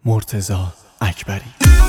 مرتضی اکبری.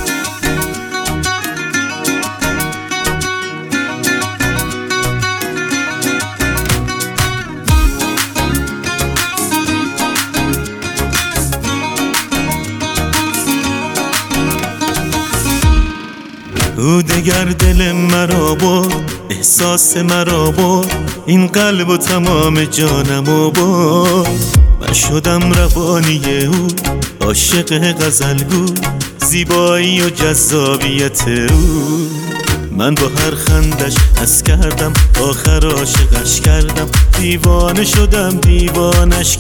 او دگر دل مرا برد، احساس مرا برد، این قلب و تمام جانمو برد. من شدم روانی او، عاشق غزلگو، زیبایی و جذابیت او. من با هر خندش حس کردم، آخر عاشقش کردم، دیوانه شدم دیوانش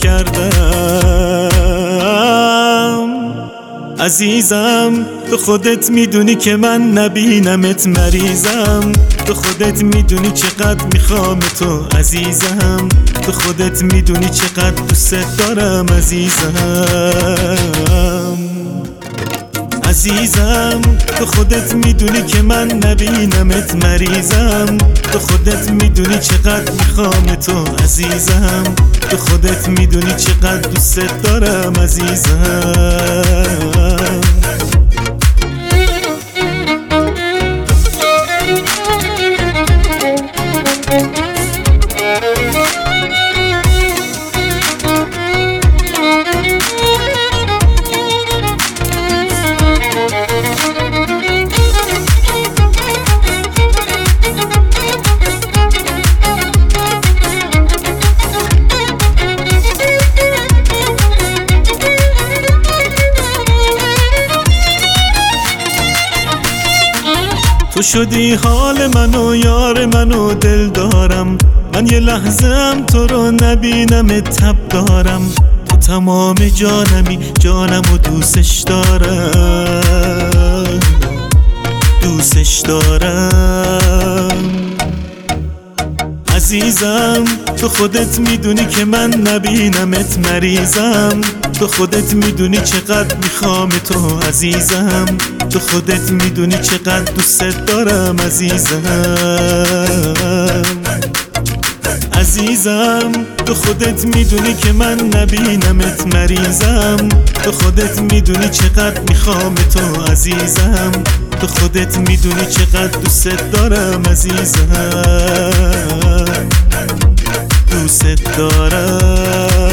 کردم. عزیزم تو خودت میدونی که من نبینمت مریضم، تو خودت میدونی چقدر میخوام تو عزیزم، تو خودت میدونی چقدر دوست دارم عزیزم. عزیزم تو خودت میدونی که من نبینمت مریضم، تو خودت میدونی چقدر میخوام تو عزیزم، تو خودت میدونی چقدر دوست دارم عزیزم. تو شدی حال منو، یار منو، دل دارم. من یه لحظه هم تو رو نبینم تب دارم. تو تمام جانمی، جانم و دوستش دارم، دوستش دارم. عزیزم تو خودت میدونی که من نبینمت مریضم، تو خودت میدونی چقدر میخوام تو عزیزم، تو خودت میدونی چقدر دوست دارم عزیزم. عزیزم تو خودت میدونی که من نبینمت مریضم، تو خودت میدونی چقدر میخوام تو عزیزم، تو خودت میدونی چقدر دوست دارم عزیزم، دوست دارم.